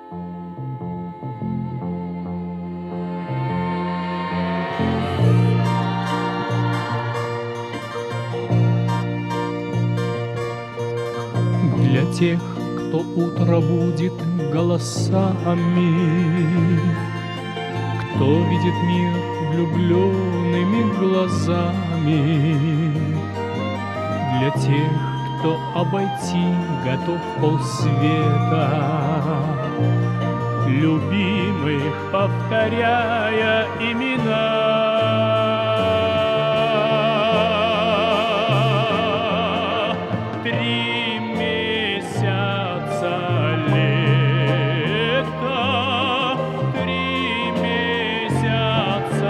Для тех, кто утро будет голосами, кто видит мир влюбленными глазами, для тех, кто обойти готов полсвета, любимых повторяя имена. Три месяца лета, 3 месяца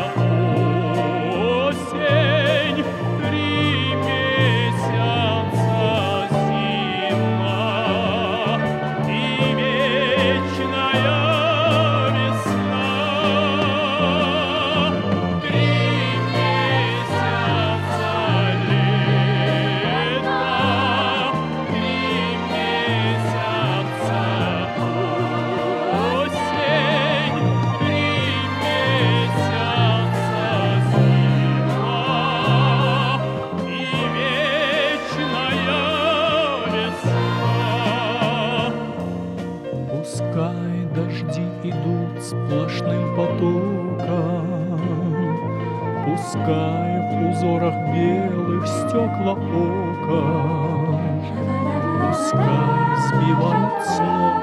осень, 3 месяца зима и вечная весна. 3 месяца лета, 3 месяца осень, 3 месяца зима и вечная весна. Пускай дожди идут сплошным потоком, пускай в узорах белых стекла окон, пускай сбивают снова